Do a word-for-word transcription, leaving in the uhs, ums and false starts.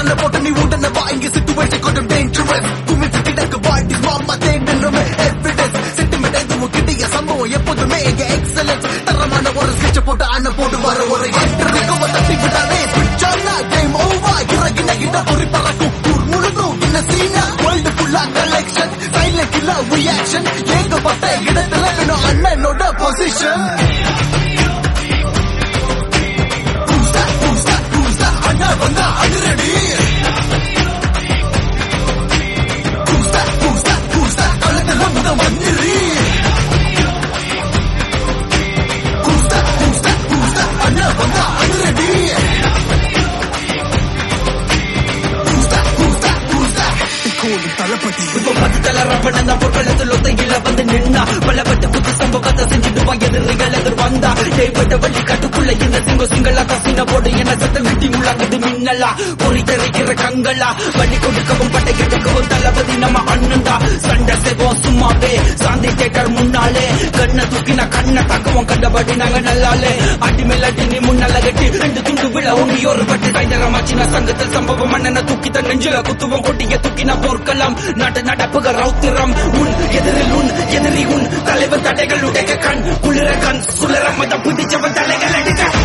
கண்ண போட்டு நீ உடனே வாங்கி சிச்சுவேஷன் கொஞ்சம் டேஞ்சரஸ் குமி கிடக்கு வாட்டி மாமா தேடணுமே எவிடன்ஸ் சென்டிமெண்ட் எதுவும் கிட்டிய சம்பவம் எப்போதுமே எங்க எக்ஸலன்ஸ் தரமான ஒரு ஸ்கெட்ச் போட்டு அண்ணன் போட்டு வர ஒரு என்ட்ரிக்கு தட்டி விடாதே பிடிச்சானா கேம் ஓவர் இறங்கின கிட்ட பொறி பறக்கும் ஊர் முழுதும் இந்த சீனா வேர்ல்டு ஃபுல்லா கலெக்ஷன் சைலண்ட் இல்ல ரியாக்ஷன் ஏகப்பட்ட இடத்துல வேணும் அண்ணனோட பொசிஷன் அண்ணா வந்தா அதிரடி களத்துல முத வந்துரு அண்ணா வந்தா அதிரடி தளபதி இப்ப பத்து தளரப்பட பொற்களத்தில் ஒத்தையில வந்து நின்னா பலப்பட்ட புது சம்பவத்தை செஞ்சுட்டு எதிரிகள் எதிர் வந்தா கைப்பட்ட வள்ளி கட்டுக்குள்ள இந்த சிங்க சிங்களா கசின போடு என்ன சத்தம் விட்டி முழங்குது மின்னலா பொறி தெரிக்கிற கங்களா வள்ளி கொடுக்கவும் பட்டை எடுக்கவும் தளபதி நம்ம அண்ணன்டா சண்டை செய்வோம் சும்மாவே சாந்தி தேட்டர் முன்னாலே கண்ணை தூக்கினா கண்ணை தாக்குவோம் கண்டபடி நாங்க நல்லாலே அடி மேலாட்டி நீ முன்னால கட்டி ரெண்டு துண்டு விழ உண்டி ஒரு பட்டு கைதரமாச்சின சங்கத்தில் சம்பவம் அண்ணனை தூக்கி தன் நெஞ்சில குத்துவோம் கொட்டிய தூக்கினா போர்க்கலாம் நாட்டு நடப்புக ரௌத்திரம் உன் எதிரில் உன் எதிரி உன் தலைவர் தடைகள் உடைய கண் குளிர கண் சுளர மத புதிச்சவன் தலைகள் அடிக்க